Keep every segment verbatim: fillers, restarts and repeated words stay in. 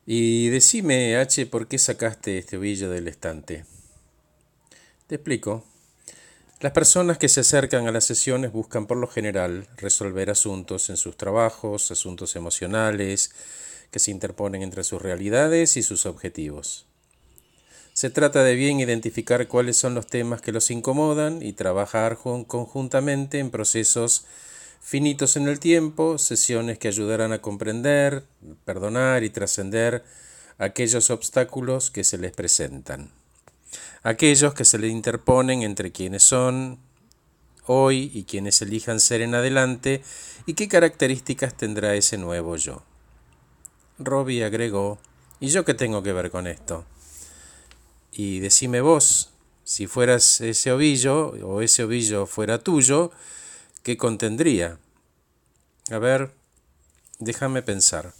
Y decime, H, ¿por qué sacaste este ovillo del estante? Te explico. Las personas que se acercan a las sesiones buscan por lo general resolver asuntos en sus trabajos, asuntos emocionales, que se interponen entre sus realidades y sus objetivos. Se trata de bien identificar cuáles son los temas que los incomodan y trabajar conjuntamente en procesos finitos en el tiempo, sesiones que ayudarán a comprender, perdonar y trascender aquellos obstáculos que se les presentan, aquellos que se le interponen entre quienes son hoy y quienes elijan ser en adelante, y qué características tendrá ese nuevo yo. Robbie agregó: ¿y yo qué tengo que ver con esto? Y decime vos, si fueras ese ovillo o ese ovillo fuera tuyo, ¿qué contendría? A ver, déjame pensar.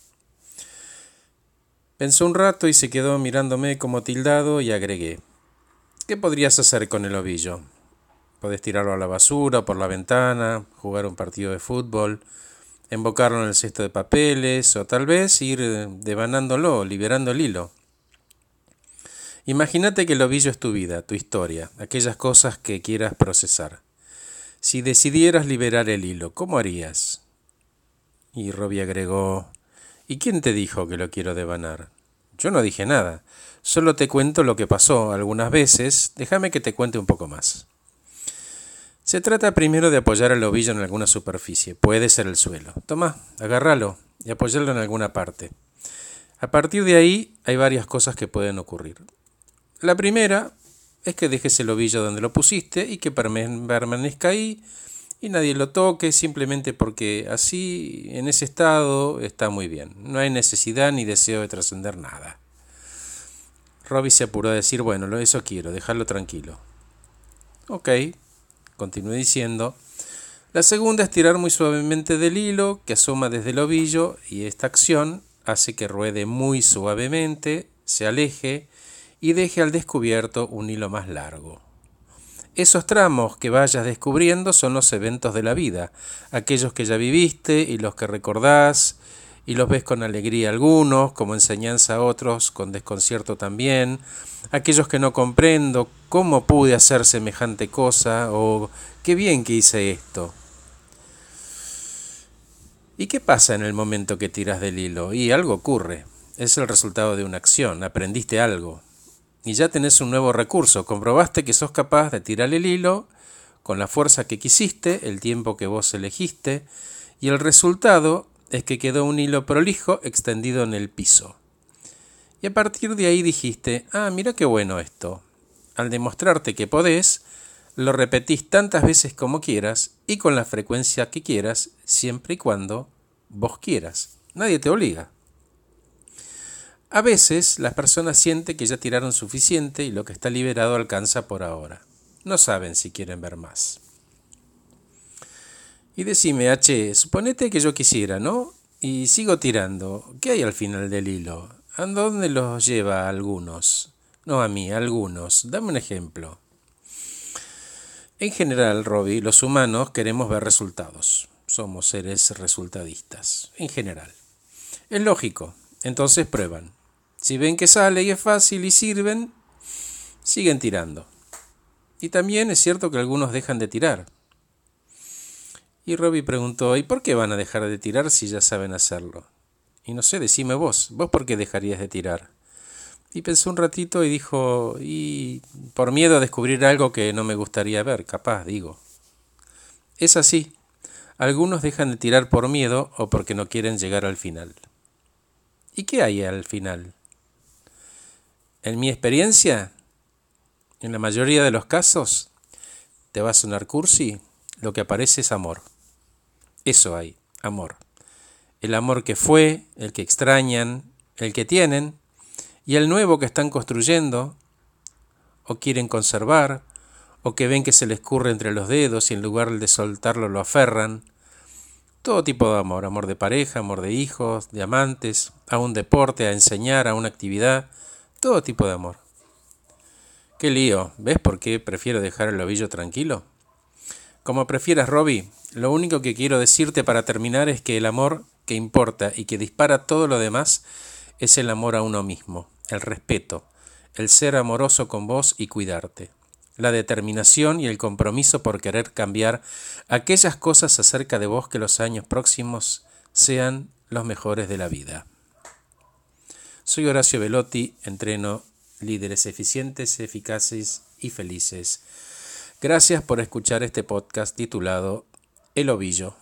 Pensó un rato y se quedó mirándome como tildado y agregué: ¿qué podrías hacer con el ovillo? Podés tirarlo a la basura, por la ventana, jugar un partido de fútbol, embocarlo en el cesto de papeles o tal vez ir devanándolo, liberando el hilo. Imagínate que el ovillo es tu vida, tu historia, aquellas cosas que quieras procesar. Si decidieras liberar el hilo, ¿cómo harías? Y Robbie agregó: ¿y quién te dijo que lo quiero devanar? Yo no dije nada, solo te cuento lo que pasó algunas veces, déjame que te cuente un poco más. Se trata primero de apoyar el ovillo en alguna superficie, puede ser el suelo. Toma, agárralo y apoyarlo en alguna parte. A partir de ahí hay varias cosas que pueden ocurrir. La primera es que dejes el ovillo donde lo pusiste y que permanezca ahí y nadie lo toque, simplemente porque así, en ese estado, está muy bien. No hay necesidad ni deseo de trascender nada. Robbie se apuró a decir: bueno, eso quiero, dejarlo tranquilo. Ok, continué diciendo. La segunda es tirar muy suavemente del hilo que asoma desde el ovillo, y esta acción hace que ruede muy suavemente, se aleje y deje al descubierto un hilo más largo. Esos tramos que vayas descubriendo son los eventos de la vida, aquellos que ya viviste y los que recordás y los ves con alegría algunos, como enseñanza a otros, con desconcierto también, aquellos que no comprendo, cómo pude hacer semejante cosa o qué bien que hice esto. ¿Y qué pasa en el momento que tiras del hilo? Y algo ocurre, es el resultado de una acción, aprendiste algo. Y ya tenés un nuevo recurso, comprobaste que sos capaz de tirar el hilo con la fuerza que quisiste, el tiempo que vos elegiste, y el resultado es que quedó un hilo prolijo extendido en el piso. Y a partir de ahí dijiste: ah, mira qué bueno esto. Al demostrarte que podés, lo repetís tantas veces como quieras y con la frecuencia que quieras, siempre y cuando vos quieras. Nadie te obliga. A veces las personas sienten que ya tiraron suficiente y lo que está liberado alcanza por ahora. No saben si quieren ver más. Y decime, H, suponete que yo quisiera, ¿no? Y sigo tirando. ¿Qué hay al final del hilo? ¿A dónde los lleva a algunos? No a mí, a algunos. Dame un ejemplo. En general, Robbie, los humanos queremos ver resultados. Somos seres resultadistas, en general. Es lógico. Entonces prueban. Si ven que sale y es fácil y sirven, siguen tirando. Y también es cierto que algunos dejan de tirar. Y Robbie preguntó: ¿y por qué van a dejar de tirar si ya saben hacerlo? Y no sé, decime vos, ¿vos por qué dejarías de tirar? Y pensó un ratito y dijo: y por miedo a descubrir algo que no me gustaría ver, capaz, digo. Es así. Algunos dejan de tirar por miedo o porque no quieren llegar al final. ¿Y qué hay al final? En mi experiencia, en la mayoría de los casos, te va a sonar cursi, lo que aparece es amor. Eso hay, amor. El amor que fue, el que extrañan, el que tienen, y el nuevo que están construyendo, o quieren conservar, o que ven que se les escurre entre los dedos y en lugar de soltarlo lo aferran. Todo tipo de amor, amor de pareja, amor de hijos, de amantes, a un deporte, a enseñar, a una actividad, todo tipo de amor. Qué lío, ¿ves por qué prefiero dejar el ovillo tranquilo? Como prefieras, Robbie, lo único que quiero decirte para terminar es que el amor que importa y que dispara todo lo demás es el amor a uno mismo, el respeto, el ser amoroso con vos y cuidarte, la determinación y el compromiso por querer cambiar aquellas cosas acerca de vos que los años próximos sean los mejores de la vida. Soy Horacio Velotti, entreno líderes eficientes, eficaces y felices. Gracias por escuchar este podcast titulado El Ovillo.